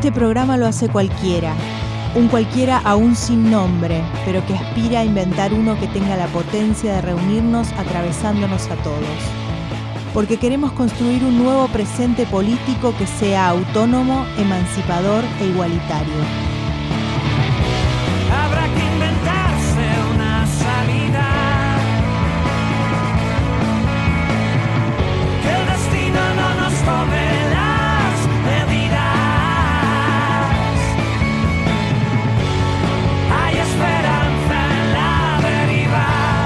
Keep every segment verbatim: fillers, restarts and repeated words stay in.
Este programa lo hace cualquiera, un cualquiera aún sin nombre, pero que aspira a inventar uno que tenga la potencia de reunirnos atravesándonos a todos. Porque queremos construir un nuevo presente político que sea autónomo, emancipador e igualitario. Habrá que inventarse una salida, que el destino no nos tome las medidas. Hay esperanza en la deriva.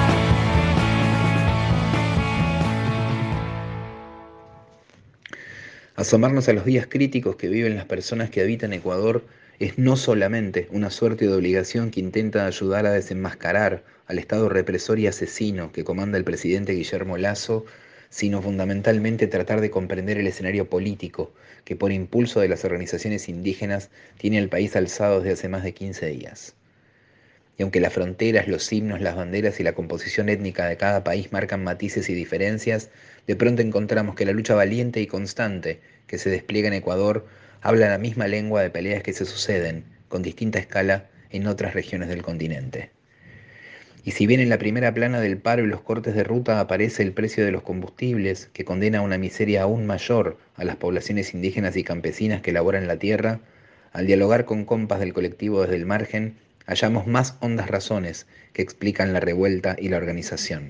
Asomarnos a los días críticos que viven las personas que habitan Ecuador es no solamente una suerte de obligación que intenta ayudar a desenmascarar al Estado represor y asesino que comanda el presidente Guillermo Lasso, sino fundamentalmente tratar de comprender el escenario político que por impulso de las organizaciones indígenas tiene el país alzado desde hace más de quince días. Y aunque las fronteras, los himnos, las banderas y la composición étnica de cada país marcan matices y diferencias, de pronto encontramos que la lucha valiente y constante que se despliega en Ecuador habla la misma lengua de peleas que se suceden, con distinta escala, en otras regiones del continente. Y si bien en la primera plana del paro y los cortes de ruta aparece el precio de los combustibles, que condena a una miseria aún mayor a las poblaciones indígenas y campesinas que laboran la tierra, al dialogar con compas del colectivo desde el margen, hallamos más hondas razones que explican la revuelta y la organización.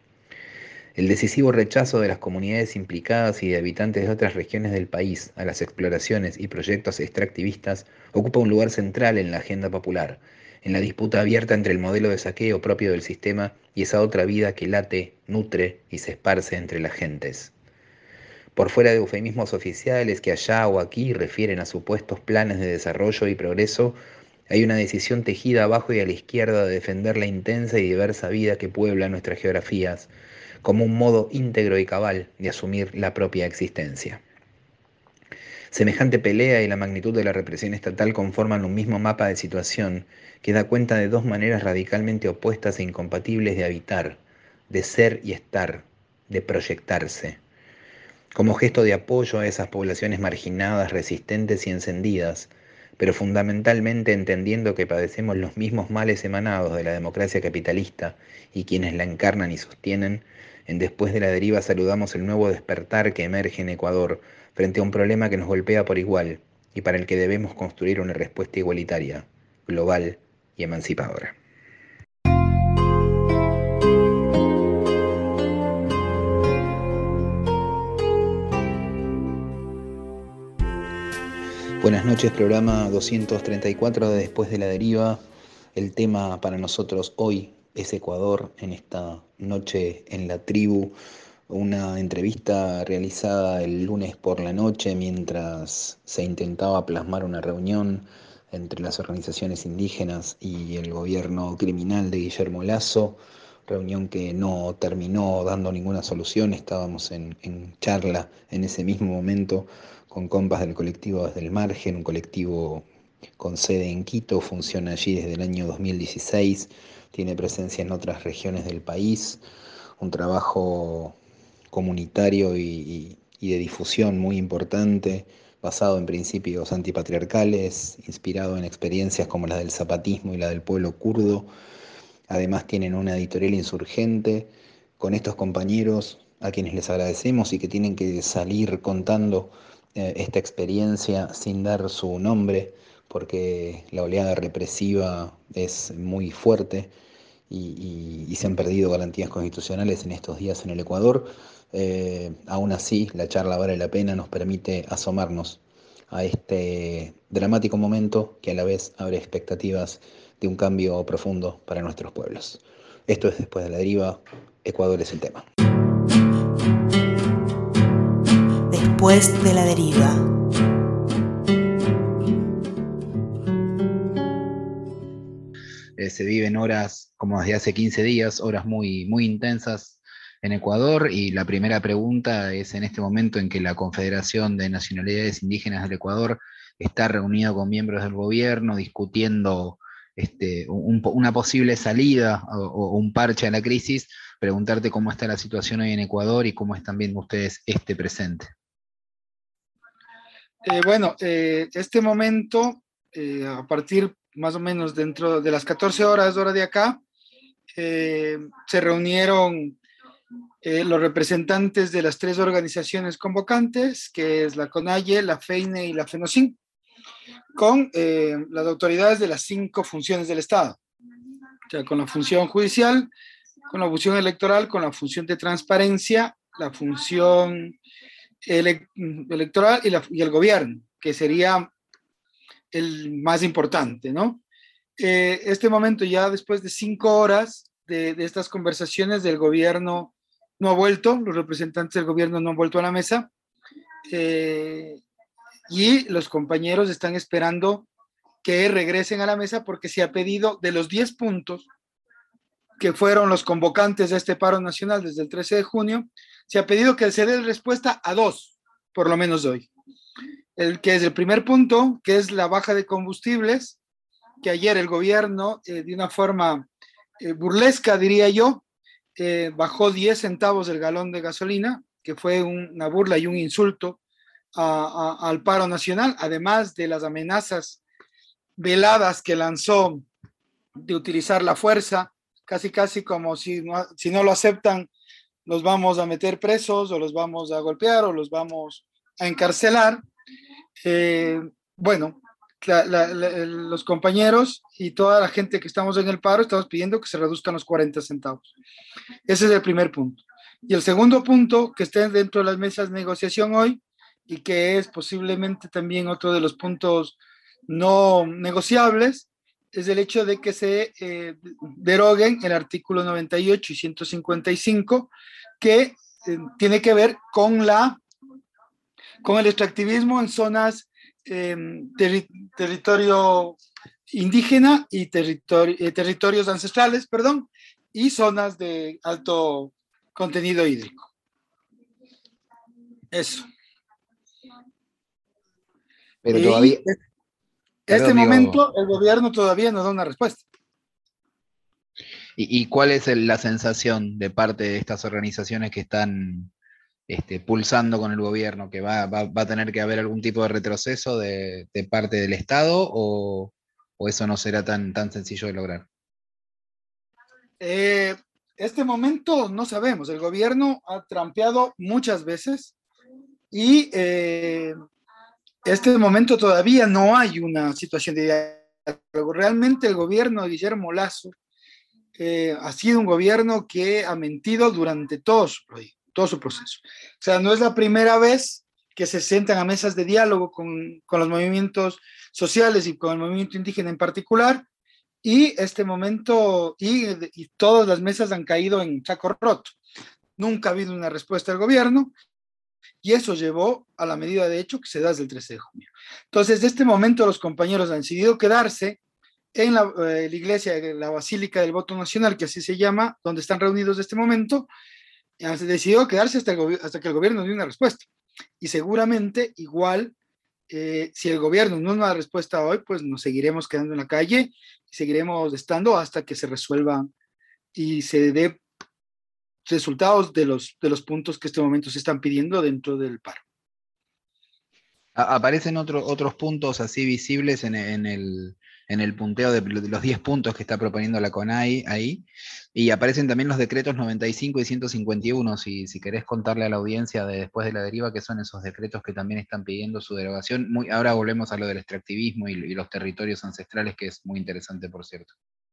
El decisivo rechazo de las comunidades implicadas y de habitantes de otras regiones del país a las exploraciones y proyectos extractivistas ocupa un lugar central en la agenda popular, en la disputa abierta entre el modelo de saqueo propio del sistema y esa otra vida que late, nutre y se esparce entre las gentes. Por fuera de eufemismos oficiales que allá o aquí refieren a supuestos planes de desarrollo y progreso, hay una decisión tejida abajo y a la izquierda de defender la intensa y diversa vida que puebla nuestras geografías, como un modo íntegro y cabal de asumir la propia existencia. Semejante pelea y la magnitud de la represión estatal conforman un mismo mapa de situación que da cuenta de dos maneras radicalmente opuestas e incompatibles de habitar, de ser y estar, de proyectarse. Como gesto de apoyo a esas poblaciones marginadas, resistentes y encendidas, pero fundamentalmente entendiendo que padecemos los mismos males emanados de la democracia capitalista y quienes la encarnan y sostienen, en Después de la Deriva saludamos el nuevo despertar que emerge en Ecuador frente a un problema que nos golpea por igual y para el que debemos construir una respuesta igualitaria, global y emancipadora. Buenas noches, programa doscientos treinta y cuatro de Después de la Deriva. El tema para nosotros hoy es Ecuador en esta noche en la tribu. Una entrevista realizada el lunes por la noche mientras se intentaba plasmar una reunión entre las organizaciones indígenas y el gobierno criminal de Guillermo Lasso. Reunión que no terminó dando ninguna solución. Estábamos en, en charla en ese mismo momento con compas del colectivo Desde el Margen, un colectivo con sede en Quito, funciona allí desde el año dos mil dieciséis, tiene presencia en otras regiones del país, un trabajo comunitario y, y, y de difusión muy importante, basado en principios antipatriarcales, inspirado en experiencias como la del zapatismo y la del pueblo kurdo. Además tienen una editorial insurgente con estos compañeros a quienes les agradecemos y que tienen que salir contando eh, esta experiencia sin dar su nombre porque la oleada represiva es muy fuerte y, y, y se han perdido garantías constitucionales en estos días en el Ecuador. Eh, aún así, la charla vale la pena, nos permite asomarnos a este dramático momento que a la vez abre expectativas de un cambio profundo para nuestros pueblos. Esto es Después de la Deriva, Ecuador es el tema. Después de la Deriva. Eh, se viven horas, como desde hace quince días, horas muy, muy intensas en Ecuador, y la primera pregunta es en este momento en que la Confederación de Nacionalidades Indígenas del Ecuador está reunida con miembros del gobierno discutiendo este, un, una posible salida o, o un parche a la crisis, preguntarte cómo está la situación hoy en Ecuador y cómo están viendo ustedes este presente. Eh, bueno, eh, este momento, eh, a partir más o menos dentro de las catorce horas, hora de acá, eh, se reunieron eh, los representantes de las tres organizaciones convocantes, que es la CONAIE, la FEINE y la FENOCIN, con eh, las autoridades de las cinco funciones del Estado, o sea, con la función judicial, con la función electoral, con la función de transparencia, la función ele electoral y, la, y el gobierno, que sería el más importante, ¿no? Eh, este momento, ya después de cinco horas de, de estas conversaciones, del gobierno no ha vuelto, los representantes del gobierno no han vuelto a la mesa, eh, y los compañeros están esperando que regresen a la mesa porque se ha pedido de los diez puntos que fueron los convocantes de este paro nacional desde el trece de junio, se ha pedido que se dé respuesta a dos, por lo menos hoy. El que es el primer punto, que es la baja de combustibles, que ayer el gobierno, eh, de una forma eh, burlesca, diría yo, eh, bajó diez centavos el galón de gasolina, que fue un, una burla y un insulto a, a, al paro nacional, además de las amenazas veladas que lanzó de utilizar la fuerza, casi casi como si no, si no lo aceptan, los vamos a meter presos, o los vamos a golpear, o los vamos a encarcelar. Eh, bueno, la, la, la, los compañeros y toda la gente que estamos en el paro estamos pidiendo que se reduzcan los cuarenta centavos. Ese es el primer punto. Y el segundo punto, que está dentro de las mesas de negociación hoy, y que es posiblemente también otro de los puntos no negociables, es el hecho de que se eh, deroguen el artículo noventa y ocho y ciento cincuenta y cinco, que eh, tiene que ver con, la, con el extractivismo en zonas eh, terri territorio indígena y territorio, eh, territorios ancestrales, perdón, y zonas de alto contenido hídrico. Eso. Pero y todavía... Este Perdón, momento digo, el gobierno todavía no da una respuesta. ¿y, y cuál es el- la sensación de parte de estas organizaciones que están este, pulsando con el gobierno? ¿Que va, va, va a tener que haber algún tipo de retroceso de, de parte del Estado o, o eso no será tan, tan sencillo de lograr? Eh, este momento no sabemos. El gobierno ha trampeado muchas veces y eh, este momento todavía no hay una situación de diálogo. Realmente el gobierno de Guillermo Lasso eh, ha sido un gobierno que ha mentido durante todo su, todo su proceso. O sea, no es la primera vez que se sientan a mesas de diálogo con, con los movimientos sociales y con el movimiento indígena en particular, y este momento, y, y todas las mesas han caído en saco roto. Nunca ha habido una respuesta del gobierno, y eso llevó a la medida de hecho que se da desde el trece de junio. Entonces, de este momento los compañeros han decidido quedarse en la, eh, la iglesia, la Basílica del Voto Nacional, que así se llama, donde están reunidos en este momento, y han decidido quedarse hasta, el hasta que el gobierno dé una respuesta. Y seguramente, igual, eh, si el gobierno no da respuesta hoy, pues nos seguiremos quedando en la calle y seguiremos estando hasta que se resuelva y se dé resultados de los, de los puntos que en este momento se están pidiendo dentro del paro. A- Aparecen otro- otros puntos así visibles en, en el, en el punteo de, de los diez puntos que está proponiendo la CONAI ahí, y aparecen también los decretos noventa y cinco y ciento cincuenta y uno, si, si querés contarle a la audiencia de Después de la Deriva, que son esos decretos que también están pidiendo su derogación. Muy, ahora volvemos a lo del extractivismo y, y los territorios ancestrales, que es muy interesante, por cierto.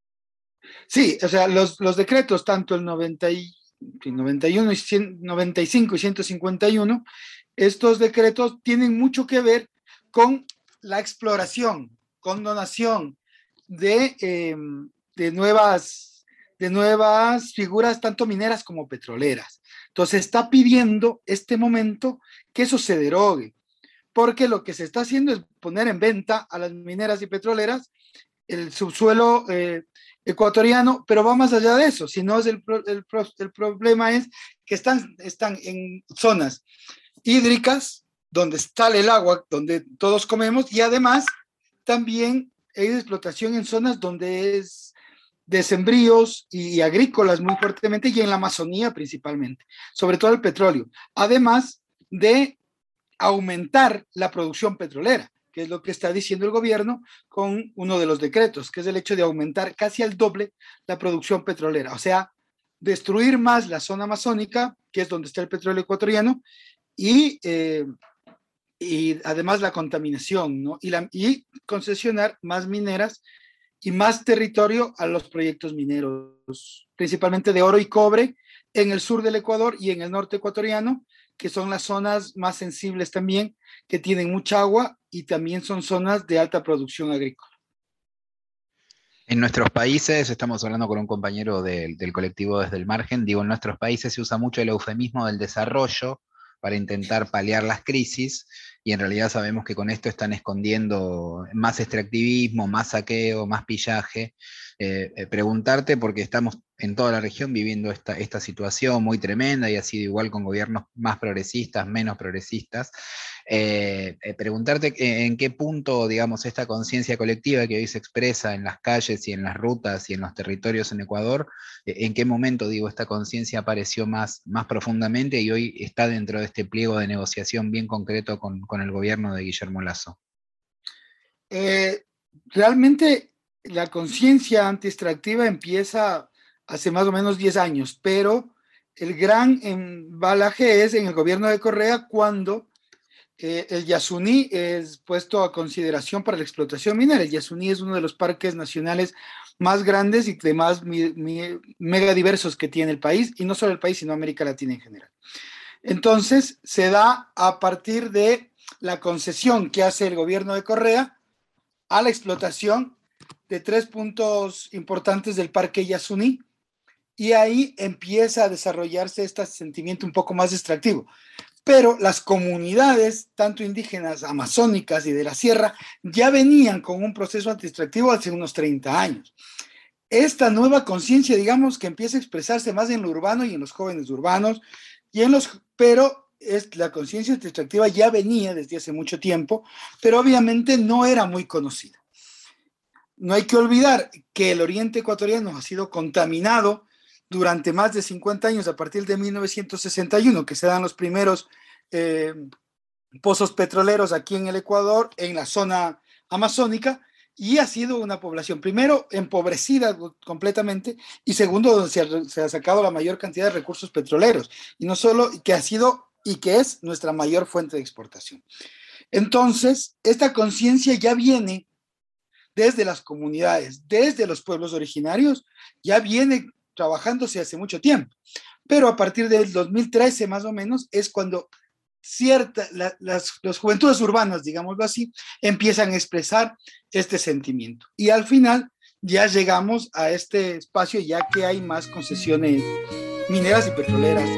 Sí, o sea, los, los decretos, tanto el noventa y, noventa y uno y cien, noventa y cinco y ciento cincuenta y uno, estos decretos tienen mucho que ver con la exploración, con donación de, eh, de, nuevas, de nuevas figuras, tanto mineras como petroleras. Entonces está pidiendo este momento que eso se derogue, porque lo que se está haciendo es poner en venta a las mineras y petroleras el subsuelo eh, ecuatoriano, pero va más allá de eso, sino es el, el, el problema es que están, están en zonas hídricas, donde sale el agua, donde todos comemos, y además también hay explotación en zonas donde es de sembríos y agrícolas muy fuertemente, y en la Amazonía principalmente, sobre todo el petróleo, además de aumentar la producción petrolera, que es lo que está diciendo el gobierno con uno de los decretos, que es el hecho de aumentar casi al doble la producción petrolera, o sea, destruir más la zona amazónica, que es donde está el petróleo ecuatoriano, y, eh, y además la contaminación, ¿no? Y, la, y concesionar más mineras y más territorio a los proyectos mineros, principalmente de oro y cobre, en el sur del Ecuador y en el norte ecuatoriano, que son las zonas más sensibles también, que tienen mucha agua y también son zonas de alta producción agrícola. En nuestros países, estamos hablando con un compañero de, del colectivo Desde el Margen, digo, en nuestros países se usa mucho el eufemismo del desarrollo para intentar paliar las crisis, y en realidad sabemos que con esto están escondiendo más extractivismo, más saqueo, más pillaje. Eh, eh, preguntarte, porque estamos en toda la región viviendo esta, esta situación muy tremenda, y ha sido igual con gobiernos más progresistas, menos progresistas, eh, eh, preguntarte en qué punto, digamos, esta conciencia colectiva que hoy se expresa en las calles y en las rutas y en los territorios en Ecuador, eh, en qué momento, digo, esta conciencia apareció más, más profundamente y hoy está dentro de este pliego de negociación bien concreto con, con el gobierno de Guillermo Lasso. Eh, realmente la conciencia anti-extractiva empieza hace más o menos diez años, pero el gran embalaje es en el gobierno de Correa, cuando eh, el Yasuní es puesto a consideración para la explotación minera. El Yasuní es uno de los parques nacionales más grandes y de más mi, mi, mega diversos que tiene el país, y no solo el país, sino América Latina en general. Entonces, se da a partir de la concesión que hace el gobierno de Correa a la explotación de tres puntos importantes del parque Yasuní, y ahí empieza a desarrollarse este sentimiento un poco más extractivo. Pero las comunidades, tanto indígenas, amazónicas y de la sierra, ya venían con un proceso anti-extractivo hace unos treinta años. Esta nueva conciencia, digamos, que empieza a expresarse más en lo urbano y en los jóvenes urbanos, y en los, pero es, la conciencia anti-extractiva ya venía desde hace mucho tiempo, pero obviamente no era muy conocida. No hay que olvidar que el oriente ecuatoriano ha sido contaminado durante más de cincuenta años, a partir de mil novecientos sesenta y uno, que se dan los primeros eh, pozos petroleros aquí en el Ecuador, en la zona amazónica, y ha sido una población, primero, empobrecida completamente, y segundo, donde se ha, se ha sacado la mayor cantidad de recursos petroleros, y no solo, que ha sido y que es nuestra mayor fuente de exportación. Entonces, esta conciencia ya viene desde las comunidades, desde los pueblos originarios, ya viene trabajándose hace mucho tiempo, pero a partir del dos mil trece más o menos es cuando cierta, la, las, las juventudes urbanas, digámoslo así, empiezan a expresar este sentimiento, y al final ya llegamos a este espacio ya que hay más concesiones mineras y petroleras.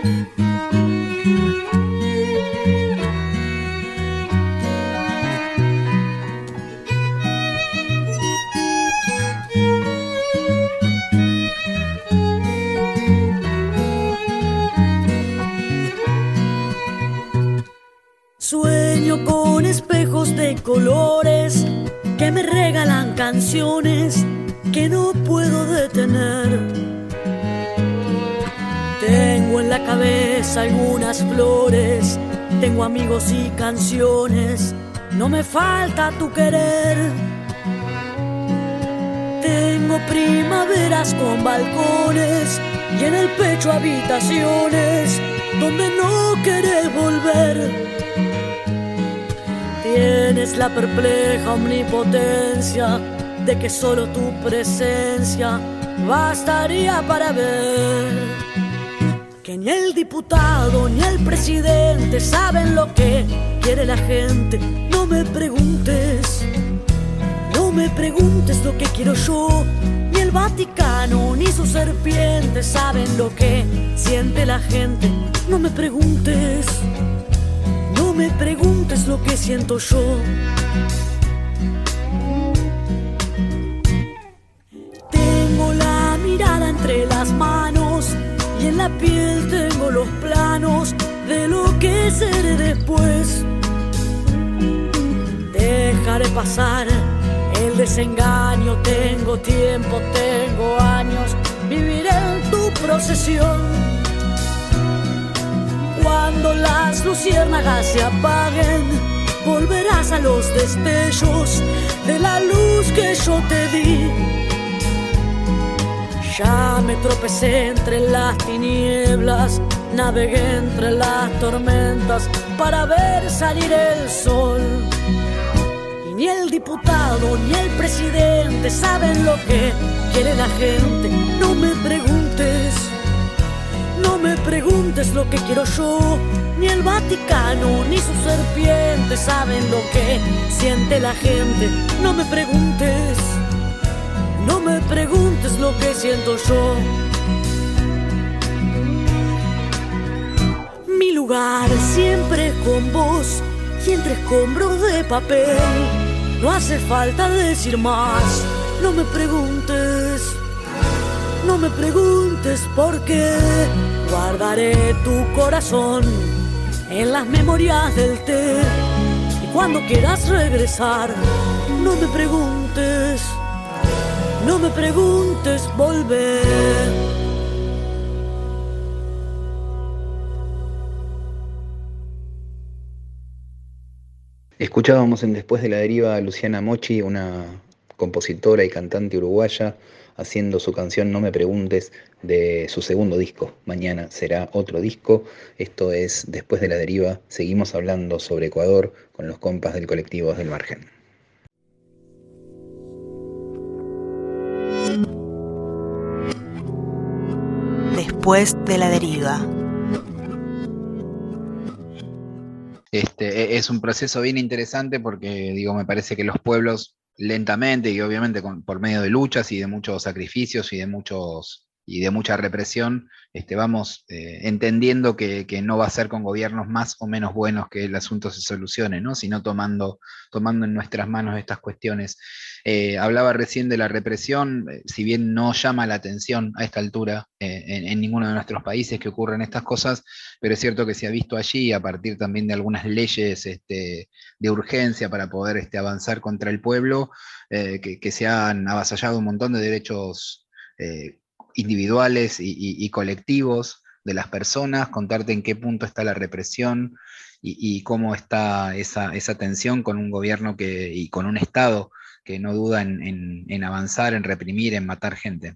Sueño con espejos de colores que me regalan canciones que no puedo detener. Tengo en la cabeza algunas flores, tengo amigos y canciones, no me falta tu querer. Tengo primaveras con balcones y en el pecho habitaciones donde no querés volver. Tienes la perpleja omnipotencia de que solo tu presencia bastaría para ver que ni el diputado ni el presidente saben lo que quiere la gente. No me preguntes, no me preguntes lo que quiero yo. Ni el Vaticano ni sus serpientes saben lo que siente la gente. No me preguntes, no me preguntes lo que siento yo. Tengo la mirada entre las manos y en la piel tengo los planos de lo que seré después. Dejaré pasar el desengaño, tengo tiempo, tengo años, viviré en tu procesión. Cuando las luciérnagas se apaguen, volverás a los destellos de la luz que yo te di. Ya me tropecé entre las tinieblas, navegué entre las tormentas para ver salir el sol. Y ni el diputado ni el presidente saben lo que quiere la gente. No me preguntes, no me preguntes lo que quiero yo. Ni el Vaticano ni sus serpientes saben lo que siente la gente. No me preguntes, no me preguntes lo que siento yo. Mi lugar siempre es con vos y entre escombros de papel. No hace falta decir más. No me preguntes, no me preguntes por qué. Guardaré tu corazón en las memorias del té. Y cuando quieras regresar, no me preguntes, no me preguntes volver. Escuchábamos en Después de la Deriva a Luciana Mochi, una compositora y cantante uruguaya, haciendo su canción No me preguntes de su segundo disco. Mañana será otro disco. Esto es Después de la Deriva. Seguimos hablando sobre Ecuador con los compas del colectivo Del Margen. Después de la Deriva. Este, es un proceso bien interesante porque, digo, me parece que los pueblos lentamente y obviamente con, por medio de luchas y de muchos sacrificios y de muchos y de mucha represión, este, vamos eh, entendiendo que, que no va a ser con gobiernos más o menos buenos que el asunto se solucione, ¿no? Sino tomando, tomando en nuestras manos estas cuestiones. Eh, hablaba recién de la represión, eh, si bien no llama la atención a esta altura eh, en, en ninguno de nuestros países que ocurren estas cosas, pero es cierto que se ha visto allí a partir también de algunas leyes este, de urgencia para poder este, avanzar contra el pueblo, eh, que, que se han avasallado un montón de derechos eh, individuales y, y, y colectivos de las personas, contarte en qué punto está la represión y, y cómo está esa, esa tensión con un gobierno que, y con un Estado que no duda en, en, en avanzar, en reprimir, en matar gente.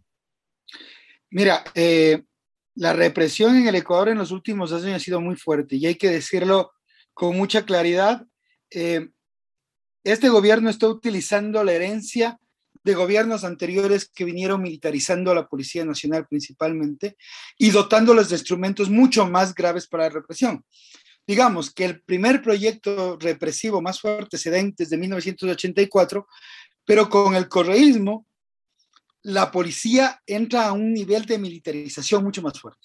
Mira, eh, la represión en el Ecuador en los últimos años ha sido muy fuerte y hay que decirlo con mucha claridad. Eh, este gobierno está utilizando la herencia de gobiernos anteriores que vinieron militarizando a la Policía Nacional principalmente y dotándolos de instrumentos mucho más graves para la represión. Digamos que el primer proyecto represivo más fuerte se da desde mil novecientos ochenta y cuatro, pero con el correísmo la policía entra a un nivel de militarización mucho más fuerte.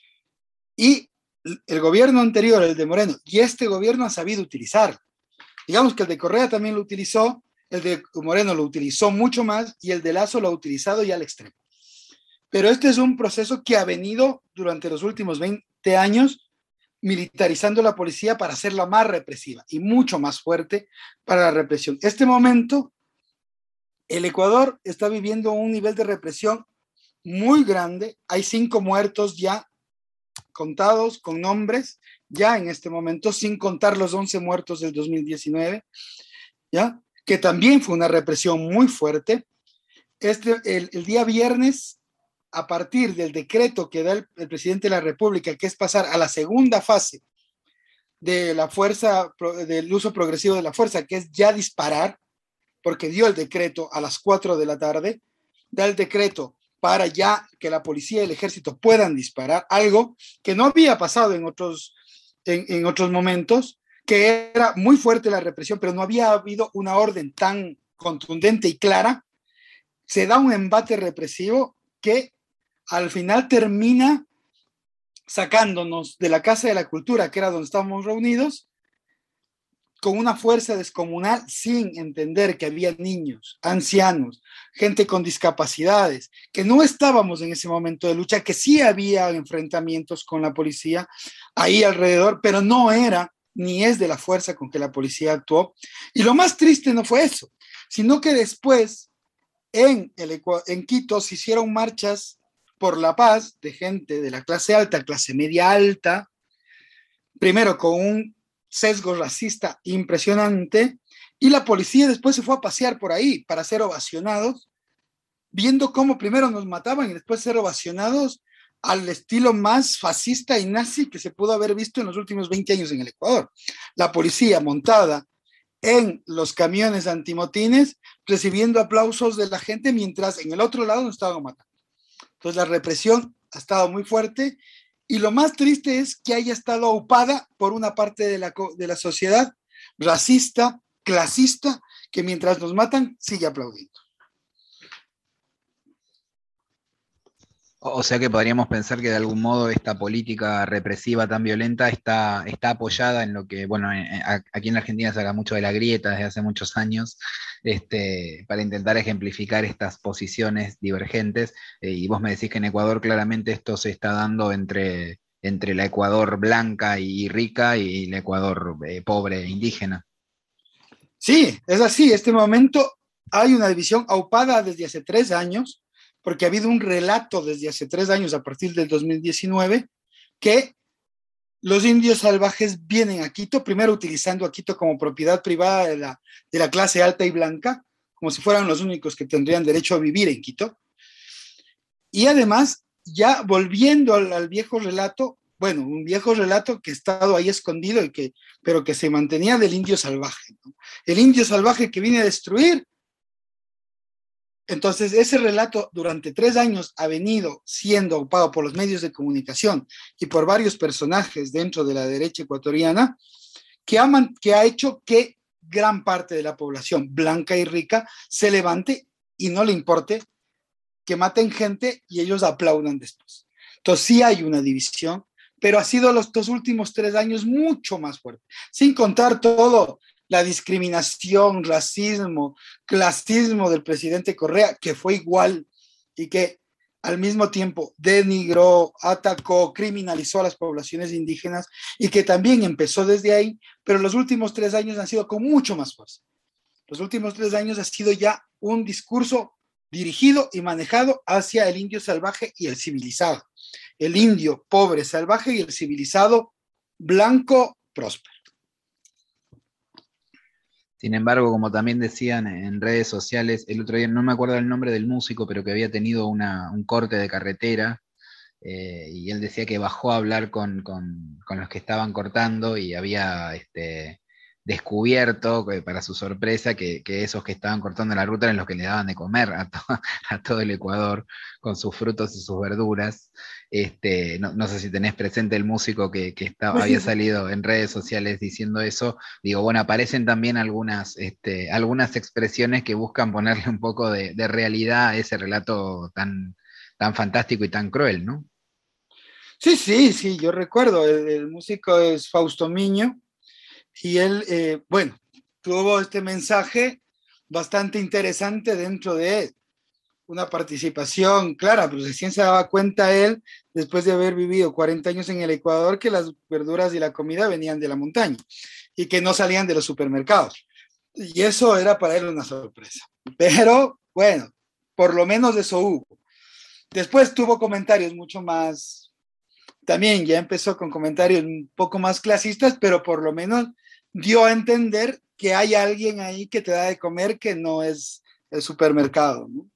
Y el gobierno anterior, el de Moreno, y este gobierno han sabido utilizarlo. Digamos que el de Correa también lo utilizó, el de Moreno lo utilizó mucho más y el de Lazo lo ha utilizado ya al extremo. Pero este es un proceso que ha venido durante los últimos veinte años militarizando la policía para hacerla más represiva y mucho más fuerte para la represión. Este momento, el Ecuador está viviendo un nivel de represión muy grande. Hay cinco muertos ya contados con nombres, ya en este momento, sin contar los once muertos del dos mil diecinueve, ¿ya? Que también fue una represión muy fuerte. Este, el, el día viernes, a partir del decreto que da el, el presidente de la República, que es pasar a la segunda fase de la fuerza, del uso progresivo de la fuerza, que es ya disparar, porque dio el decreto a las cuatro de la tarde, da el decreto para ya que la policía y el ejército puedan disparar, algo que no había pasado en otros, en, en otros momentos, que era muy fuerte la represión, pero no había habido una orden tan contundente y clara. Se da un embate represivo que al final termina sacándonos de la Casa de la Cultura, que era donde estábamos reunidos, con una fuerza descomunal, sin entender que había niños, ancianos, gente con discapacidades, que no estábamos en ese momento de lucha, que sí había enfrentamientos con la policía ahí alrededor, pero no era ni es de la fuerza con que la policía actuó. Y lo más triste no fue eso, sino que después en, el, en Quito se hicieron marchas por la paz de gente de la clase alta, clase media alta, primero con un sesgo racista impresionante, y la policía después se fue a pasear por ahí para ser ovacionados, viendo cómo primero nos mataban y después ser ovacionados al estilo más fascista y nazi que se pudo haber visto en los últimos veinte años en el Ecuador. La policía montada en los camiones antimotines, recibiendo aplausos de la gente, mientras en el otro lado nos estaban matando. Entonces la represión ha estado muy fuerte, y lo más triste es que haya estado aupada por una parte de la, de la sociedad racista, clasista, que mientras nos matan sigue aplaudiendo. O sea que podríamos pensar que de algún modo esta política represiva tan violenta está, está apoyada en lo que, bueno, en, a, aquí en la Argentina se habla mucho de la grieta desde hace muchos años, este, para intentar ejemplificar estas posiciones divergentes, eh, y vos me decís que en Ecuador claramente esto se está dando entre, entre la Ecuador blanca y rica y el Ecuador eh, pobre e indígena. Sí, es así. En este momento hay una división aupada desde hace tres años, porque ha habido un relato desde hace tres años, a partir del dos mil diecinueve, que los indios salvajes vienen a Quito, primero utilizando a Quito como propiedad privada de la, de la clase alta y blanca, como si fueran los únicos que tendrían derecho a vivir en Quito. Y además, ya volviendo al, al viejo relato, bueno, un viejo relato que ha estado ahí escondido, y que, pero que se mantenía del indio salvaje, ¿no? El indio salvaje que viene a destruir. Entonces, ese relato durante tres años ha venido siendo ocupado por los medios de comunicación y por varios personajes dentro de la derecha ecuatoriana, que ha, que ha hecho que gran parte de la población blanca y rica se levante y no le importe que maten gente y ellos aplaudan después. Entonces, sí hay una división, pero ha sido los dos últimos tres años mucho más fuerte, sin contar todo la discriminación, racismo, clasismo del presidente Correa, que fue igual y que al mismo tiempo denigró, atacó, criminalizó a las poblaciones indígenas, y que también empezó desde ahí, pero los últimos tres años han sido con mucho más fuerza. Los últimos tres años ha sido ya un discurso dirigido y manejado hacia el indio salvaje y el civilizado. El indio pobre, salvaje, y el civilizado blanco, próspero. Sin embargo, como también decían en redes sociales, el otro día, no me acuerdo el nombre del músico, pero que había tenido una, un corte de carretera, eh, y él decía que bajó a hablar con, con, con los que estaban cortando, y había este, descubierto, eh, para su sorpresa, que, que esos que estaban cortando la ruta eran los que le daban de comer a, to a todo el Ecuador, con sus frutos y sus verduras. Este, no, no sé si tenés presente el músico que, que estaba, había salido en redes sociales diciendo eso. Digo, bueno, aparecen también algunas, este, algunas expresiones que buscan ponerle un poco de, de realidad a ese relato tan, tan fantástico y tan cruel, ¿no? Sí, sí, sí, yo recuerdo, el, el músico es Fausto Miño, y él, eh, bueno, tuvo este mensaje bastante interesante dentro de una participación clara, pues recién se daba cuenta él, después de haber vivido cuarenta años en el Ecuador, que las verduras y la comida venían de la montaña y que no salían de los supermercados. Y eso era para él una sorpresa. Pero bueno, por lo menos eso hubo. Después tuvo comentarios mucho más, también ya empezó con comentarios un poco más clasistas, pero por lo menos dio a entender que hay alguien ahí que te da de comer, que no es el supermercado, ¿no?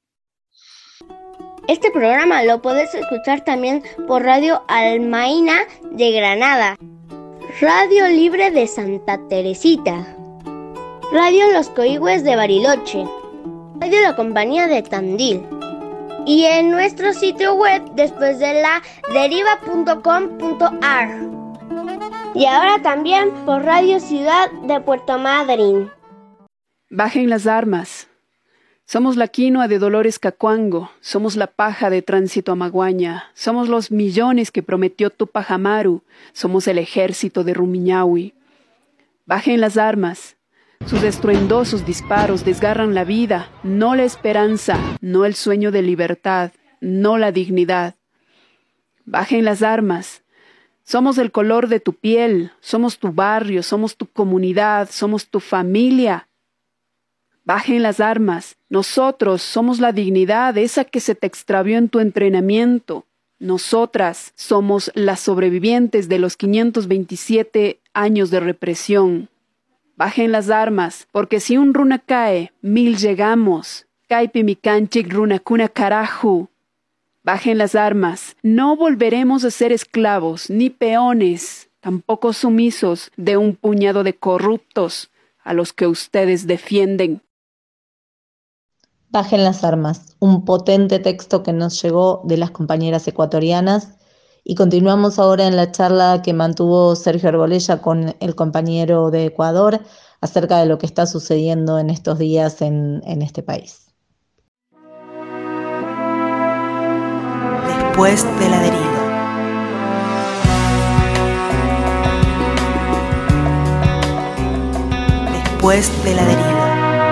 Este programa lo puedes escuchar también por Radio Almaina de Granada, Radio Libre de Santa Teresita, Radio Los Coigües de Bariloche, Radio La Compañía de Tandil, y en nuestro sitio web después de la deriva punto com punto a r, y ahora también por Radio Ciudad de Puerto Madryn. Bajen las armas. Somos la quinoa de Dolores Cacuango, somos la paja de Tránsito Amaguaña, somos los millones que prometió Tupac Amaru, somos el ejército de Rumiñahui. Bajen las armas. Sus estruendosos disparos desgarran la vida, no la esperanza, no el sueño de libertad, no la dignidad. Bajen las armas. Somos el color de tu piel, somos tu barrio, somos tu comunidad, somos tu familia. Bajen las armas. Nosotros somos la dignidad, esa que se te extravió en tu entrenamiento. Nosotras somos las sobrevivientes de los quinientos veintisiete años de represión. Bajen las armas, porque si un runa cae, mil llegamos. Kaipi mi canchik runa kuna carajo. Bajen las armas. No volveremos a ser esclavos, ni peones, tampoco sumisos de un puñado de corruptos a los que ustedes defienden. Bajen las armas, un potente texto que nos llegó de las compañeras ecuatorianas, y continuamos ahora en la charla que mantuvo Sergio Arbolella con el compañero de Ecuador acerca de lo que está sucediendo en estos días en, en este país. Después de la deriva. Después de la deriva.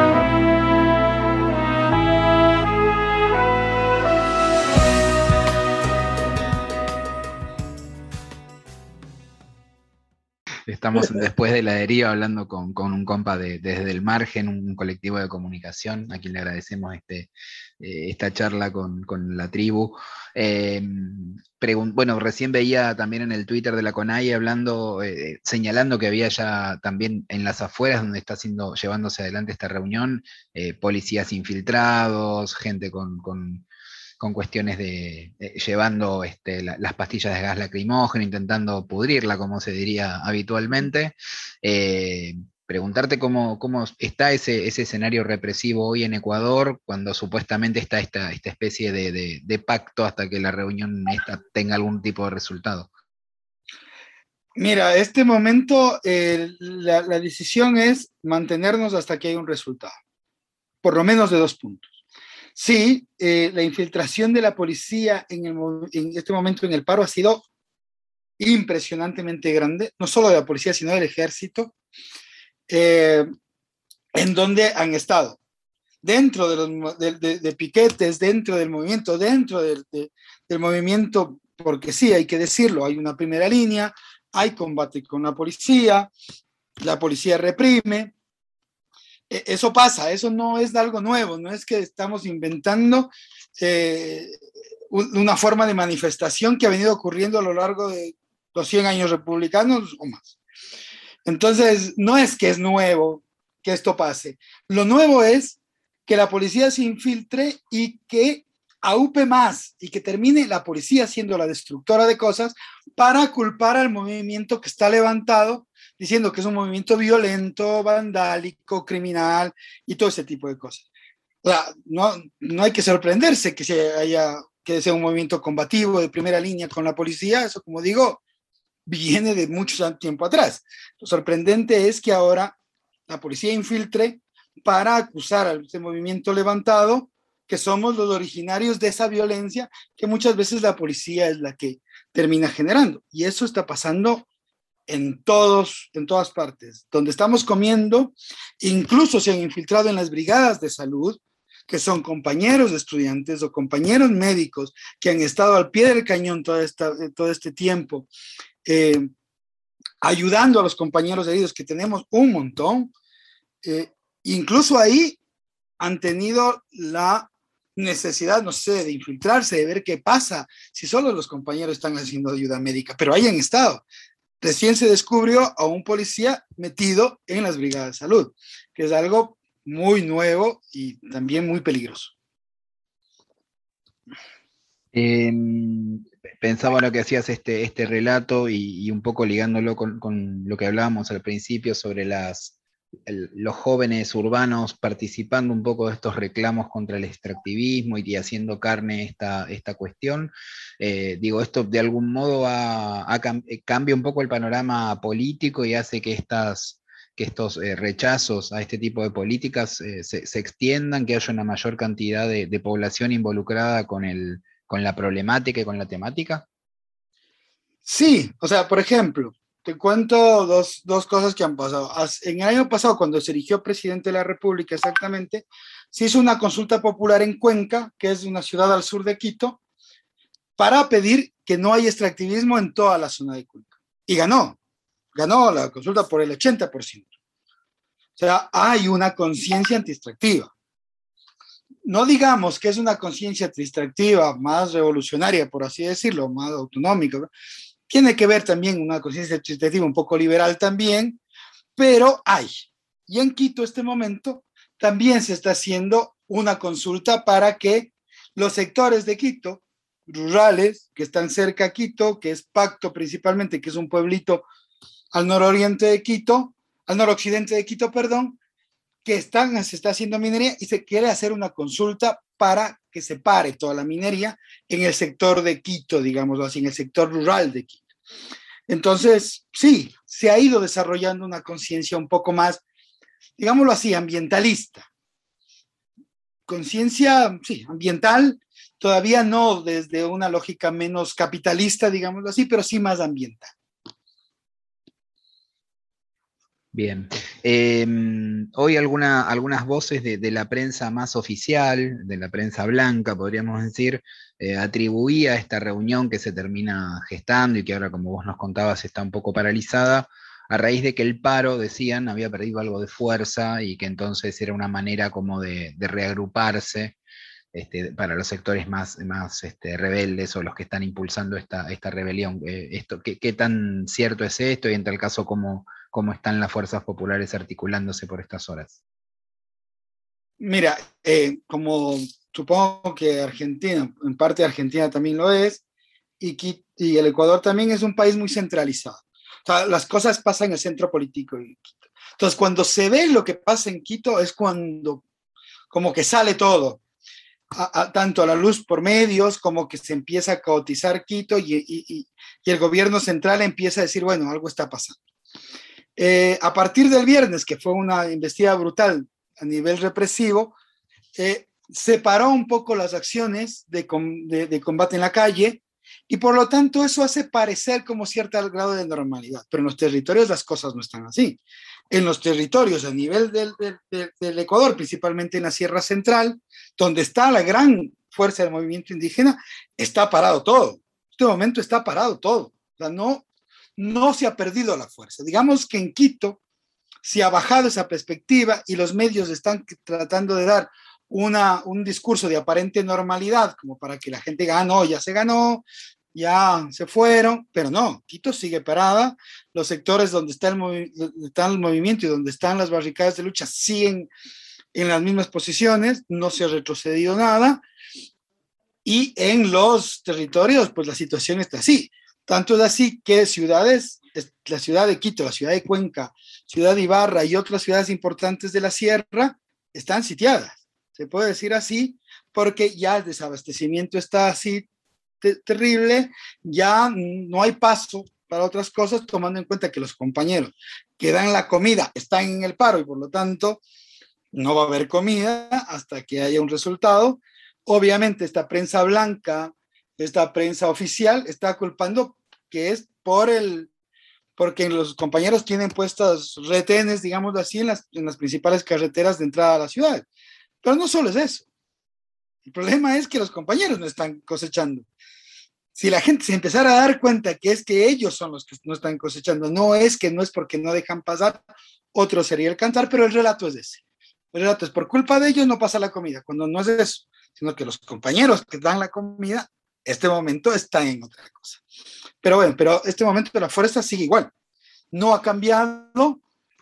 Estamos después de la deriva hablando con, con un compa de, desde el margen, un colectivo de comunicación, a quien le agradecemos este, eh, esta charla con, con la tribu. Eh, pregun- bueno, recién veía también en el Twitter de la CONAIE hablando, eh, señalando que había ya también en las afueras donde está siendo, llevándose adelante esta reunión, eh, policías infiltrados, gente con... con con cuestiones de, de llevando este, la, las pastillas de gas lacrimógeno, intentando pudrirla, como se diría habitualmente. Eh, preguntarte cómo, cómo está ese, ese escenario represivo hoy en Ecuador, cuando supuestamente está esta, esta especie de, de, de pacto hasta que la reunión esta tenga algún tipo de resultado. Mira, este momento eh, la, la decisión es mantenernos hasta que haya un resultado, por lo menos de dos puntos. Sí, eh, la infiltración de la policía en, el, en este momento en el paro ha sido impresionantemente grande, no solo de la policía, sino del ejército, eh, en donde han estado, dentro de, los, de, de, de piquetes, dentro del movimiento, dentro del, de, del movimiento, porque sí, hay que decirlo, hay una primera línea, hay combate con la policía, la policía reprime. Eso pasa, eso no es algo nuevo, no es que estamos inventando eh, una forma de manifestación que ha venido ocurriendo a lo largo de los cien años republicanos o más. Entonces, no es que es nuevo que esto pase. Lo nuevo es que la policía se infiltre y que aupe más y que termine la policía siendo la destructora de cosas para culpar al movimiento que está levantado, diciendo que es un movimiento violento, vandálico, criminal y todo ese tipo de cosas. O sea, no, no hay que sorprenderse que, se haya, que sea un movimiento combativo de primera línea con la policía, eso, como digo, viene de mucho tiempo atrás. Lo sorprendente es que ahora la policía infiltre para acusar a este movimiento levantado, que somos los originarios de esa violencia que muchas veces la policía es la que termina generando. Y eso está pasando en todos, en todas partes. Donde estamos comiendo, incluso se han infiltrado en las brigadas de salud, que son compañeros de estudiantes o compañeros médicos que han estado al pie del cañón todo, esta, todo este tiempo, eh, ayudando a los compañeros heridos, que tenemos un montón. Eh, incluso ahí han tenido la necesidad, no sé, de infiltrarse, de ver qué pasa, si solo los compañeros están haciendo ayuda médica, pero ahí han estado. Recién se descubrió a un policía metido en las brigadas de salud, que es algo muy nuevo y también muy peligroso. Eh, pensaba lo que hacías este, este relato y, y un poco ligándolo con, con lo que hablábamos al principio sobre las, el, los jóvenes urbanos participando un poco de estos reclamos contra el extractivismo y, y haciendo carne esta, esta cuestión. Eh, digo, esto de algún modo ha, ha, cambia un poco el panorama político y hace que estas... que estos eh, rechazos a este tipo de políticas eh, se, se extiendan, que haya una mayor cantidad de, de población involucrada con, el, con la problemática y con la temática? Sí, o sea, por ejemplo, te cuento dos, dos cosas que han pasado. En el año pasado, cuando se eligió presidente de la República exactamente, se hizo una consulta popular en Cuenca, que es una ciudad al sur de Quito, para pedir que no haya extractivismo en toda la zona de Cuenca. Y ganó. Ganó la consulta por el ochenta por ciento. O sea, hay una conciencia antiextractiva. no digamos que es una conciencia distractiva, más revolucionaria, por así decirlo, más autonómica, ¿no? Tiene que ver también una conciencia distractiva un poco liberal también, pero hay. Y en Quito, este momento, también se está haciendo una consulta para que los sectores de Quito, rurales, que están cerca a Quito, que es Pacto principalmente, que es un pueblito al nororiente de Quito, al noroccidente de Quito, perdón, que están, se está haciendo minería y se quiere hacer una consulta para que se pare toda la minería en el sector de Quito, digámoslo así, en el sector rural de Quito. Entonces, sí, se ha ido desarrollando una conciencia un poco más, digámoslo así, ambientalista. Conciencia, sí, ambiental, todavía no desde una lógica menos capitalista, digámoslo así, pero sí más ambiental. Bien. Eh, hoy alguna, algunas voces de, de la prensa más oficial, de la prensa blanca, podríamos decir, eh, atribuía esta reunión que se termina gestando y que ahora, como vos nos contabas, está un poco paralizada, a raíz de que el paro, decían, había perdido algo de fuerza y que entonces era una manera como de, de reagruparse este, para los sectores más, más este, rebeldes o los que están impulsando esta, esta rebelión. Eh, esto, ¿qué, ¿Qué tan cierto es esto? Y en tal caso, ¿cómo, cómo están las fuerzas populares articulándose por estas horas? Mira, eh, como supongo que Argentina, en parte Argentina también lo es, y, y el Ecuador también es un país muy centralizado. O sea, las cosas pasan en el centro político. Entonces, cuando se ve lo que pasa en Quito, es cuando como que sale todo. A, a, tanto a la luz por medios, como que se empieza a caotizar Quito y, y, y, y el gobierno central empieza a decir, bueno, algo está pasando. Eh, a partir del viernes, que fue una investida brutal a nivel represivo, eh, separó un poco las acciones de, de, de combate en la calle y por lo tanto eso hace parecer como cierto grado de normalidad, pero en los territorios las cosas no están así. En los territorios a nivel del, del, del Ecuador, principalmente en la Sierra Central, donde está la gran fuerza del movimiento indígena, está parado todo. En este momento está parado todo. O sea, no, no se ha perdido la fuerza. Digamos que en Quito se ha bajado esa perspectiva y los medios están tratando de dar una, un discurso de aparente normalidad, como para que la gente diga, ah, no, ya se ganó, ya se fueron, pero no, Quito sigue parada, los sectores donde está el, movi está el movimiento y donde están las barricadas de lucha siguen en las mismas posiciones, no se ha retrocedido nada, y en los territorios, pues la situación está así, tanto es así que ciudades, la ciudad de Quito, la ciudad de Cuenca, ciudad de Ibarra y otras ciudades importantes de la sierra están sitiadas, se puede decir así, porque ya el desabastecimiento está así, Te terrible, ya no hay paso para otras cosas, tomando en cuenta que los compañeros que dan la comida están en el paro y por lo tanto no va a haber comida hasta que haya un resultado. Obviamente esta prensa blanca, esta prensa oficial está culpando que es por el, porque los compañeros tienen puestas retenes, digamos así, en las, en las principales carreteras de entrada a la ciudad. Pero no solo es eso. El problema es que los compañeros no están cosechando. Si la gente se empezara a dar cuenta que es que ellos son los que no están cosechando, no es que no es porque no dejan pasar, otro sería el cantar, pero el relato es ese. El relato es por culpa de ellos no pasa la comida, cuando no es eso, sino que los compañeros que dan la comida, este momento están en otra cosa. Pero bueno, pero este momento la fuerza sigue igual. No ha cambiado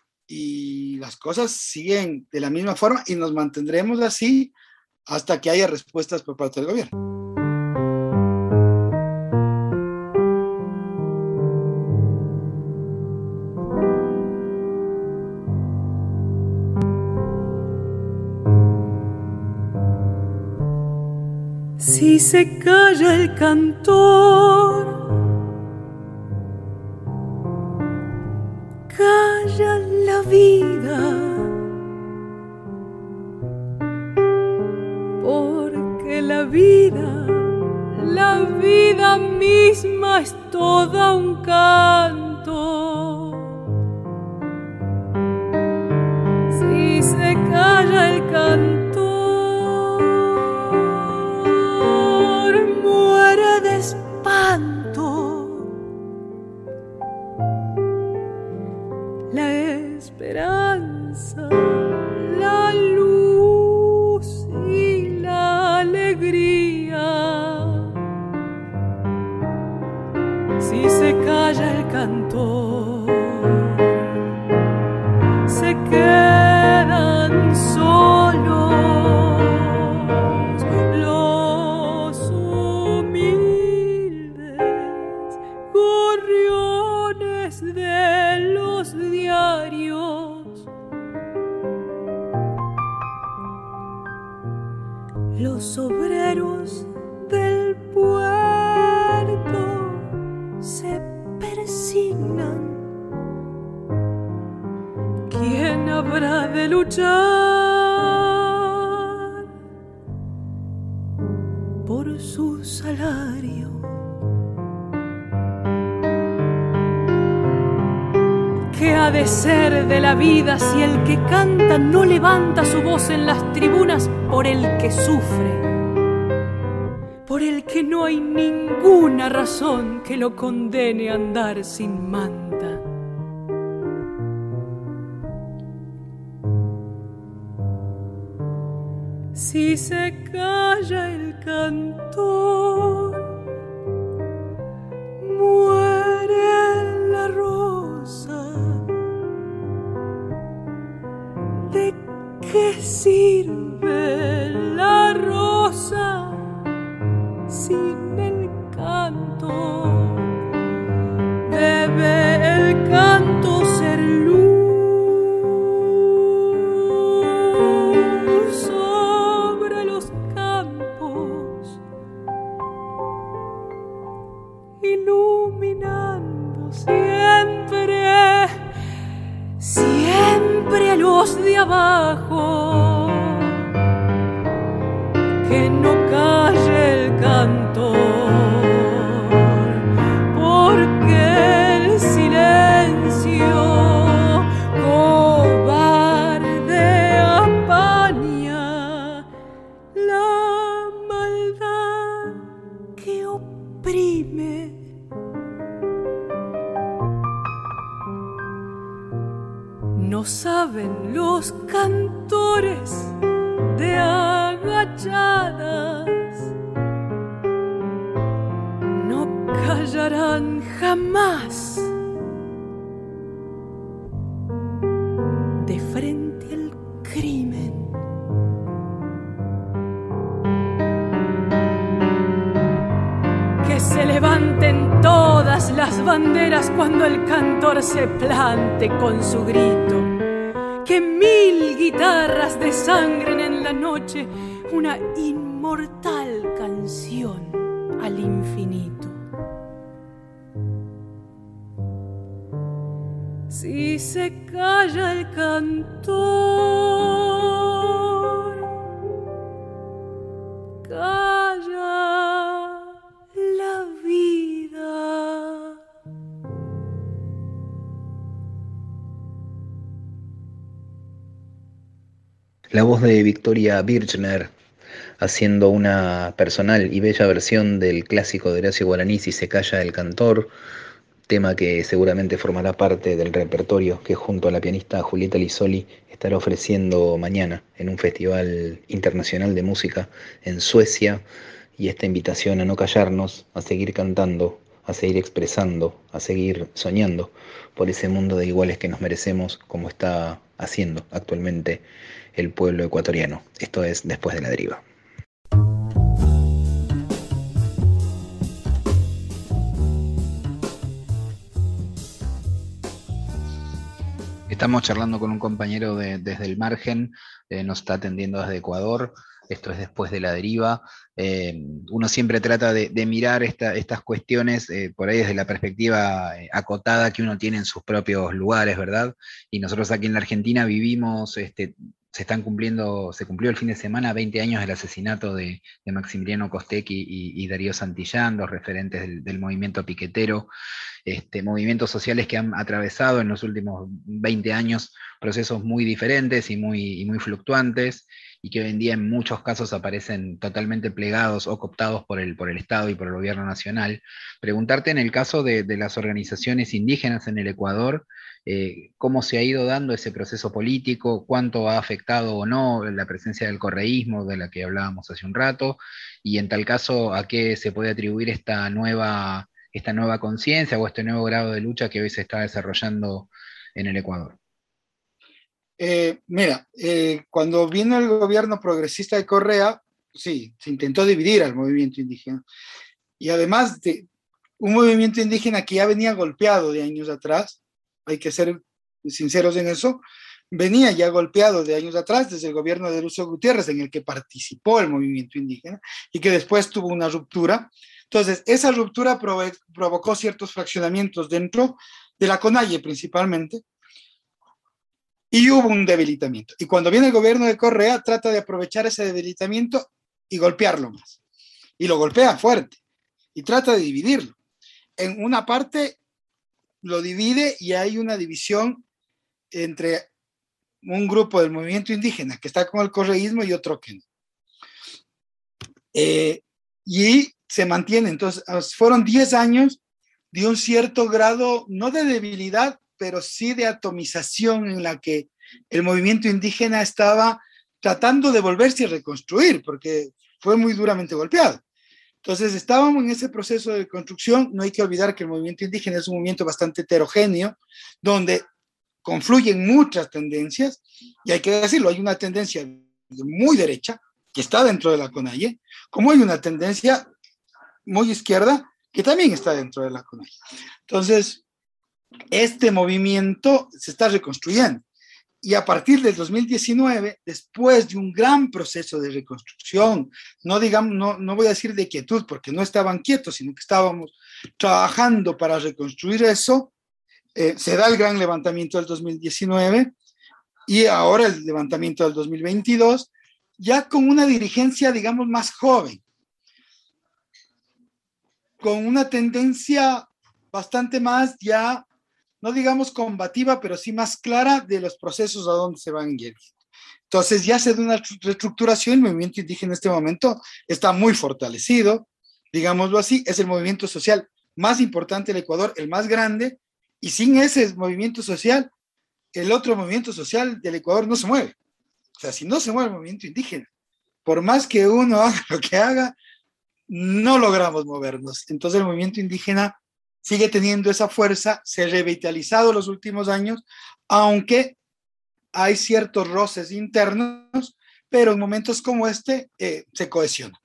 y las cosas siguen de la misma forma y nos mantendremos así hasta que haya respuestas por parte del gobierno. Si se calla el cantor, calla la vida, porque la vida, la vida misma es toda un canto. Si se calla el cantor, la esperanza, la luz y cantor. Se quedan solos los humildes gorriones de los diarios, los obreros del puerto se persignan. ¿Quién habrá de luchar por su salario? ¿Qué ha de ser de la vida si el que canta no levanta su voz en las tribunas por el que sufre, por el que no hay ninguna razón que lo condene a andar sin manta? Si se calla el cantor, muere la rosa. ¿De qué sirve la rosa sin el canto? Debe el canto ser luz sobre los campos, iluminando siempre, siempre a los de abajo. Que no calle el cantor, porque el silencio cobarde apaña la maldad que oprime. No saben los cantores de agachadas, no callarán jamás. De frente al crimen, que se levanten todas las banderas cuando el cantor se plante con su grito. Que mil guitarras desangren en la noche una inmortal canción al infinito. Si se calla el cantor, calla la vida. La voz de Victoria Birchner haciendo una personal y bella versión del clásico de Horacio Guaraní, Si se calla el cantor, tema que seguramente formará parte del repertorio que junto a la pianista Julieta Lisoli estará ofreciendo mañana en un festival internacional de música en Suecia, y esta invitación a no callarnos, a seguir cantando, a seguir expresando, a seguir soñando por ese mundo de iguales que nos merecemos, como está haciendo actualmente el pueblo ecuatoriano. Esto es Después de la Deriva. Estamos charlando con un compañero de, desde el margen, eh, nos está atendiendo desde Ecuador. Esto es Después de la Deriva. Eh, uno siempre trata de, de mirar esta, estas cuestiones eh, por ahí desde la perspectiva eh, acotada que uno tiene en sus propios lugares, ¿verdad? Y nosotros aquí en la Argentina vivimos, este, se están cumpliendo, se cumplió el fin de semana veinte años del asesinato de, de Maximiliano Costecchi y, y Darío Santillán, los referentes del, del movimiento piquetero, este, movimientos sociales que han atravesado en los últimos veinte años procesos muy diferentes y muy, y muy fluctuantes, y que hoy en día en muchos casos aparecen totalmente plegados o cooptados por el, por el Estado y por el gobierno nacional. Preguntarte en el caso de, de las organizaciones indígenas en el Ecuador, eh, cómo se ha ido dando ese proceso político, cuánto ha afectado o no la presencia del correísmo de la que hablábamos hace un rato, y en tal caso a qué se puede atribuir esta nueva esta nueva conciencia o este nuevo grado de lucha que hoy se está desarrollando en el Ecuador? Eh, mira, eh, cuando vino el gobierno progresista de Correa, sí, se intentó dividir al movimiento indígena. Y además de un movimiento indígena que ya venía golpeado de años atrás, hay que ser sinceros en eso, venía ya golpeado de años atrás desde el gobierno de Lucio Gutiérrez, en el que participó el movimiento indígena y que después tuvo una ruptura. Entonces, esa ruptura provo provocó ciertos fraccionamientos dentro de la CONAIE principalmente, y hubo un debilitamiento. Y cuando viene el gobierno de Correa, trata de aprovechar ese debilitamiento y golpearlo más. Y lo golpea fuerte. Y trata de dividirlo. En una parte lo divide y hay una división entre un grupo del movimiento indígena que está con el correísmo y otro que no. Eh, y se mantiene. Entonces, fueron diez años de un cierto grado, no de debilidad, pero sí de atomización en la que el movimiento indígena estaba tratando de volverse a reconstruir, porque fue muy duramente golpeado. Entonces estábamos en ese proceso de construcción. No hay que olvidar que el movimiento indígena es un movimiento bastante heterogéneo, donde confluyen muchas tendencias, y hay que decirlo, hay una tendencia muy derecha, que está dentro de la CONAIE, como hay una tendencia muy izquierda, que también está dentro de la CONAIE. Entonces, este movimiento se está reconstruyendo. Y a partir del dos mil diecinueve, después de un gran proceso de reconstrucción, no, digamos, no, no voy a decir de quietud, porque no estaban quietos, sino que estábamos trabajando para reconstruir eso, eh, se da el gran levantamiento del dos mil diecinueve y ahora el levantamiento del dos mil veintidós, ya con una dirigencia, digamos, más joven, con una tendencia bastante más ya, no digamos combativa, pero sí más clara de los procesos a donde se van yendo. Entonces ya se da una reestructuración. El movimiento indígena en este momento está muy fortalecido, digámoslo así, es el movimiento social más importante del Ecuador, el más grande, y sin ese movimiento social, el otro movimiento social del Ecuador no se mueve. O sea, si no se mueve el movimiento indígena, por más que uno haga lo que haga, no logramos movernos. Entonces el movimiento indígena sigue teniendo esa fuerza, se ha revitalizado los últimos años, aunque hay ciertos roces internos, pero en momentos como este eh, se cohesiona.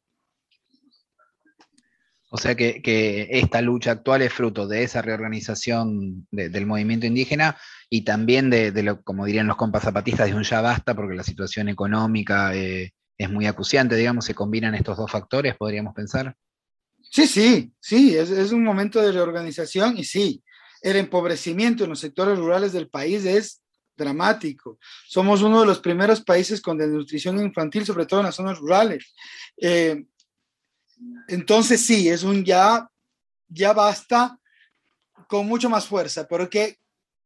O sea que, que esta lucha actual es fruto de esa reorganización de, del movimiento indígena y también de, de lo, como dirían los compas zapatistas, de un ya basta, porque la situación económica eh, es muy acuciante, digamos, se combinan estos dos factores, podríamos pensar. Sí, sí, sí, es, es un momento de reorganización y sí, el empobrecimiento en los sectores rurales del país es dramático. Somos uno de los primeros países con desnutrición infantil, sobre todo en las zonas rurales. Eh, entonces sí, es un ya, ya basta con mucho más fuerza, porque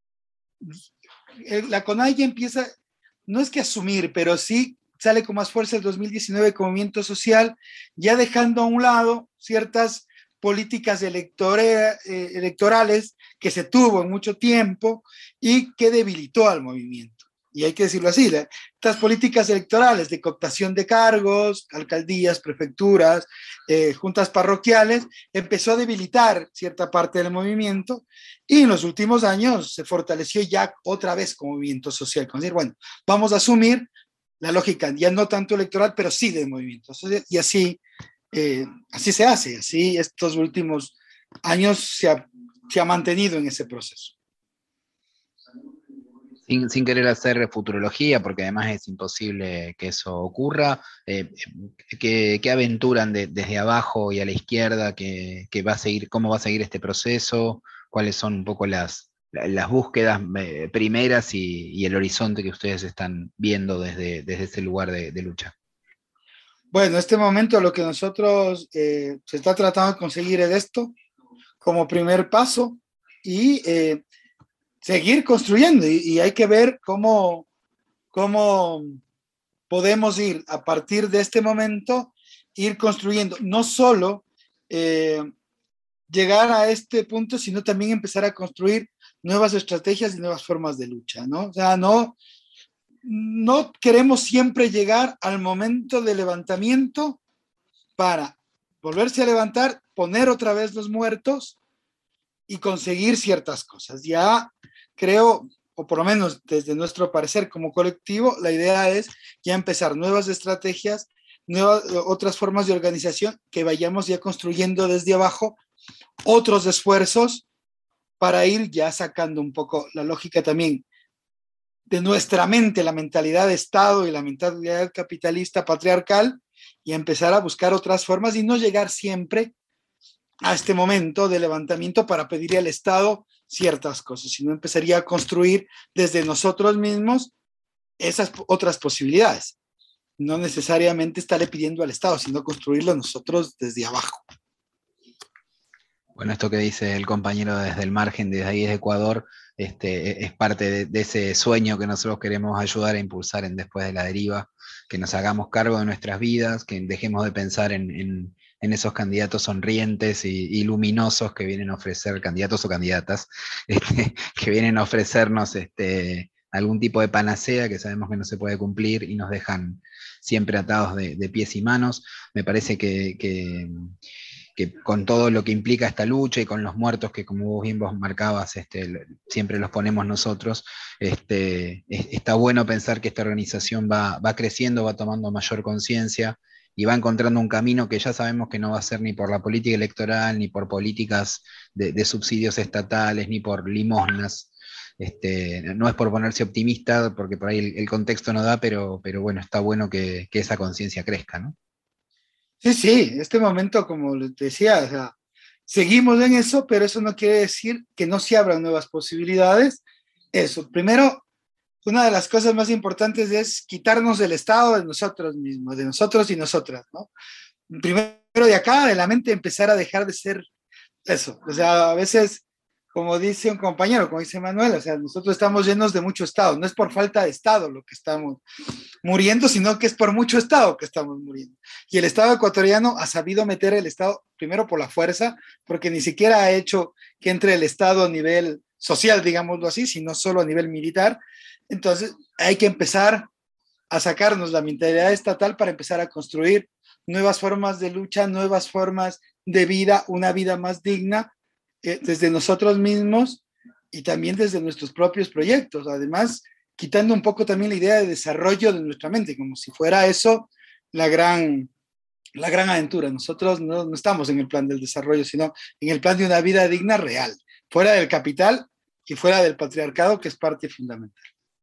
la CONAIE empieza, no es que asumir, pero sí sale con más fuerza el dos mil diecinueve como movimiento social, ya dejando a un lado ciertas políticas electore, eh, electorales que se tuvo en mucho tiempo y que debilitó al movimiento. Y hay que decirlo así, ¿eh? Estas políticas electorales de cooptación de cargos, alcaldías, prefecturas, eh, juntas parroquiales, empezó a debilitar cierta parte del movimiento y en los últimos años se fortaleció ya otra vez como movimiento social. Como decir, bueno, vamos a asumir la lógica, ya no tanto electoral, pero sí de movimiento. Y así, eh, así se hace, así estos últimos años se ha, se ha mantenido en ese proceso. Sin, sin querer hacer futurología, porque además es imposible que eso ocurra, eh, ¿qué, qué aventuran de, desde abajo y a la izquierda? Que, que va a seguir, ¿cómo va a seguir este proceso? ¿Cuáles son un poco las, las búsquedas eh, primeras y, y el horizonte que ustedes están viendo desde, desde ese lugar de, de lucha? Bueno, en este momento lo que nosotros eh, se está tratando de conseguir es esto como primer paso y eh, seguir construyendo y, y hay que ver cómo, cómo podemos ir a partir de este momento, ir construyendo, no solo eh, llegar a este punto, sino también empezar a construir nuevas estrategias y nuevas formas de lucha, ¿no? O sea, no, no queremos siempre llegar al momento de levantamiento para volverse a levantar, poner otra vez los muertos y conseguir ciertas cosas. Ya creo, o por lo menos desde nuestro parecer como colectivo, la idea es ya empezar nuevas estrategias, nuevas, otras formas de organización, que vayamos ya construyendo desde abajo otros esfuerzos para ir ya sacando un poco la lógica también de nuestra mente, la mentalidad de Estado y la mentalidad capitalista patriarcal, y empezar a buscar otras formas y no llegar siempre a este momento de levantamiento para pedirle al Estado ciertas cosas, sino empezaría a construir desde nosotros mismos esas otras posibilidades. No necesariamente estarle pidiendo al Estado, sino construirlo nosotros desde abajo. Bueno, esto que dice el compañero desde el margen, desde ahí, desde Ecuador, este, es parte de, de ese sueño que nosotros queremos ayudar a impulsar en Después de la Deriva, que nos hagamos cargo de nuestras vidas, que dejemos de pensar en, en, en esos candidatos sonrientes y, y luminosos que vienen a ofrecer, candidatos o candidatas, este, que vienen a ofrecernos este, algún tipo de panacea que sabemos que no se puede cumplir y nos dejan siempre atados de, de pies y manos. Me parece que... que que con todo lo que implica esta lucha y con los muertos que, como vos bien vos marcabas, este, siempre los ponemos nosotros, este, está bueno pensar que esta organización va, va creciendo, va tomando mayor conciencia y va encontrando un camino que ya sabemos que no va a ser ni por la política electoral, ni por políticas de, de subsidios estatales, ni por limosnas. Este, no es por ponerse optimista, porque por ahí el, el contexto no da, pero, pero bueno, está bueno que, que esa conciencia crezca, ¿no? Sí, sí, este momento, como les decía, o sea, seguimos en eso, pero eso no quiere decir que no se abran nuevas posibilidades. Eso, primero, una de las cosas más importantes es quitarnos del Estado de nosotros mismos, de nosotros y nosotras, ¿no? Primero de acá, de la mente, empezar a dejar de ser eso. O sea, a veces, como dice un compañero, como dice Manuel, o sea, nosotros estamos llenos de mucho Estado. No es por falta de Estado lo que estamos muriendo, sino que es por mucho Estado que estamos muriendo. Y el Estado ecuatoriano ha sabido meter el Estado, primero por la fuerza, porque ni siquiera ha hecho que entre el Estado a nivel social, digámoslo así, sino solo a nivel militar. Entonces hay que empezar a sacarnos la mentalidad estatal para empezar a construir nuevas formas de lucha, nuevas formas de vida, una vida más digna, eh, desde nosotros mismos y también desde nuestros propios proyectos. Además, quitando un poco también la idea de desarrollo de nuestra mente, como si fuera eso la gran, la gran aventura. Nosotros no, no estamos en el plan del desarrollo, sino en el plan de una vida digna real, fuera del capital y fuera del patriarcado, que es parte fundamental.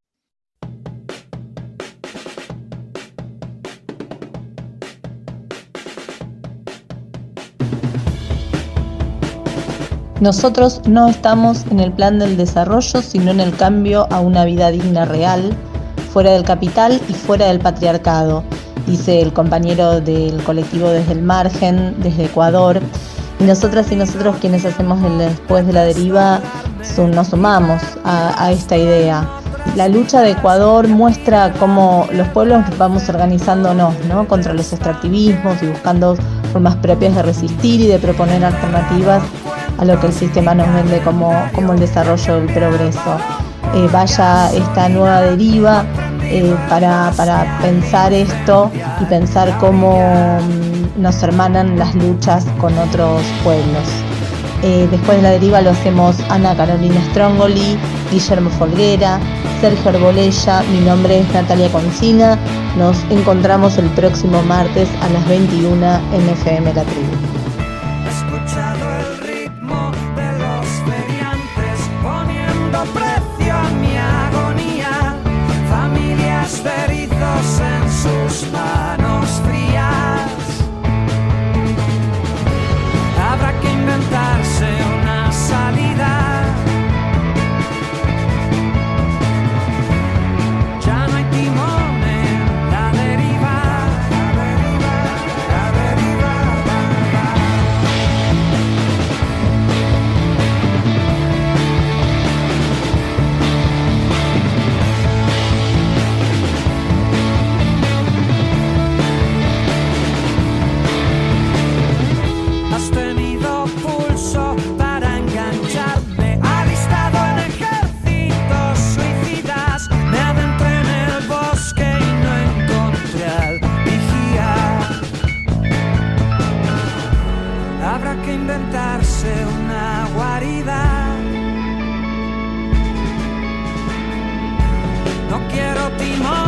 Nosotros no estamos en el plan del desarrollo, sino en el cambio a una vida digna real, fuera del capital y fuera del patriarcado, dice el compañero del colectivo Desde el Margen, desde Ecuador. Y nosotras y nosotros quienes hacemos el Después de la Deriva nos sumamos a, a esta idea. La lucha de Ecuador muestra cómo los pueblos vamos organizándonos, ¿no?, contra los extractivismos y buscando formas propias de resistir y de proponer alternativas a lo que el sistema nos vende como, como el desarrollo del progreso. Eh, vaya esta nueva deriva eh, para, para pensar esto y pensar cómo um, nos hermanan las luchas con otros pueblos. Eh, después de la deriva lo hacemos Ana Carolina Strongoli, Guillermo Folguera, Sergio Arbolella, mi nombre es Natalia Concina. Nos encontramos el próximo martes a las veintiuna en F M La Tribu. Escuchado el ritmo de los feriantes, poniendo precio a mi agonía, familias de erizos en sus manos frías. Habrá que inventarse una salida. Ya no hay timón en la deriva, la deriva, la deriva, la deriva. no quiero timón.